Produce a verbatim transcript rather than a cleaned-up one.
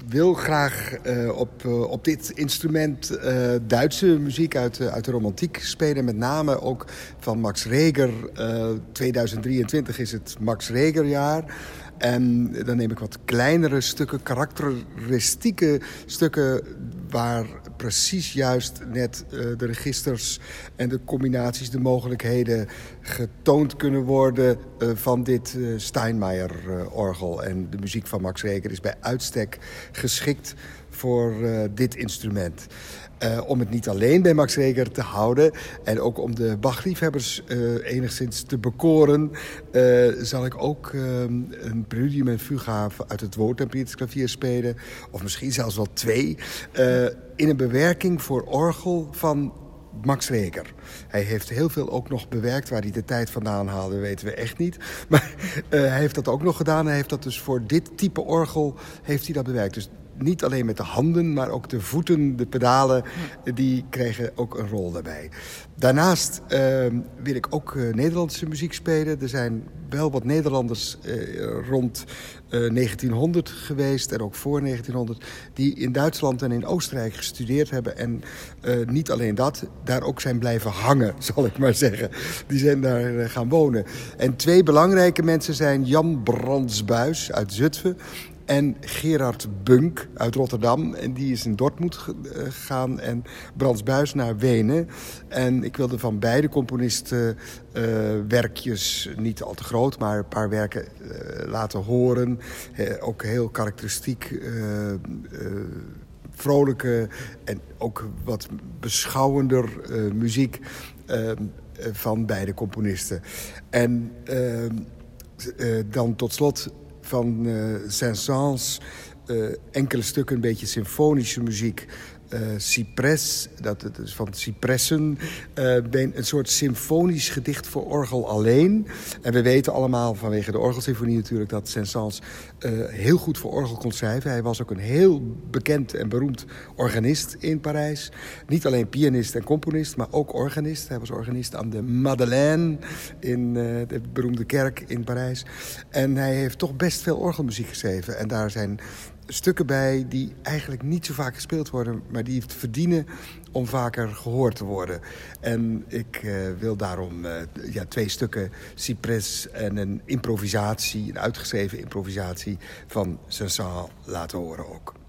wil graag uh, op, uh, op dit instrument uh, Duitse muziek uit, uh, uit de romantiek spelen. Met name ook van Max Reger. Uh, tweeduizend drieëntwintig is het Max Reger-jaar. En dan neem ik wat kleinere stukken, karakteristieke stukken, waar precies juist net uh, de registers en de combinaties, de mogelijkheden getoond kunnen worden uh, van dit uh, Steinmeyer-orgel. Uh, en de muziek van Max Reger is bij uitstek geschikt voor uh, dit instrument. Uh, om het niet alleen bij Max Reger te houden en ook om de Bach-liefhebbers uh, enigszins te bekoren, uh, zal ik ook uh, een preludium en fuga uit het Woordtemperierklavier spelen, of misschien zelfs wel twee, uh, in een bewerking voor orgel van Max Reger. Hij heeft heel veel ook nog bewerkt. Waar hij de tijd vandaan haalde, weten we echt niet. Maar uh, hij heeft dat ook nog gedaan. Hij heeft dat dus voor dit type orgel heeft hij dat bewerkt. Dus niet alleen met de handen, maar ook de voeten, de pedalen, die kregen ook een rol daarbij. Daarnaast uh, wil ik ook uh, Nederlandse muziek spelen. Er zijn wel wat Nederlanders uh, rond uh, negentienhonderd geweest en ook voor negentienhonderd... die in Duitsland en in Oostenrijk gestudeerd hebben. En uh, niet alleen dat, daar ook zijn blijven hangen, zal ik maar zeggen. Die zijn daar uh, gaan wonen. En twee belangrijke mensen zijn Jan Brandsbuis uit Zutphen en Gerard Bunk uit Rotterdam. En die is in Dortmund gegaan en Brandsbuis naar Wenen. En ik wilde van beide componisten uh, werkjes, niet al te groot, maar een paar werken uh, laten horen. Uh, ook heel karakteristiek, uh, uh, vrolijke en ook wat beschouwender uh, muziek uh, van beide componisten. En uh, uh, dan tot slot van uh, Saint-Saëns, uh, enkele stukken, een beetje symfonische muziek. Uh, Cypress, dat, dat is van Cypressen. Uh, een soort symfonisch gedicht voor orgel alleen. En we weten allemaal vanwege de orgelsymfonie natuurlijk dat Saint-Saëns uh, heel goed voor orgel kon schrijven. Hij was ook een heel bekend en beroemd organist in Parijs. Niet alleen pianist en componist, maar ook organist. Hij was organist aan de Madeleine in uh, de beroemde kerk in Parijs. En hij heeft toch best veel orgelmuziek geschreven. En daar zijn stukken bij die eigenlijk niet zo vaak gespeeld worden, maar die verdienen om vaker gehoord te worden. En ik uh, wil daarom uh, ja, twee stukken Cypress en een improvisatie, een uitgeschreven improvisatie van Saint-Saëns laten horen ook.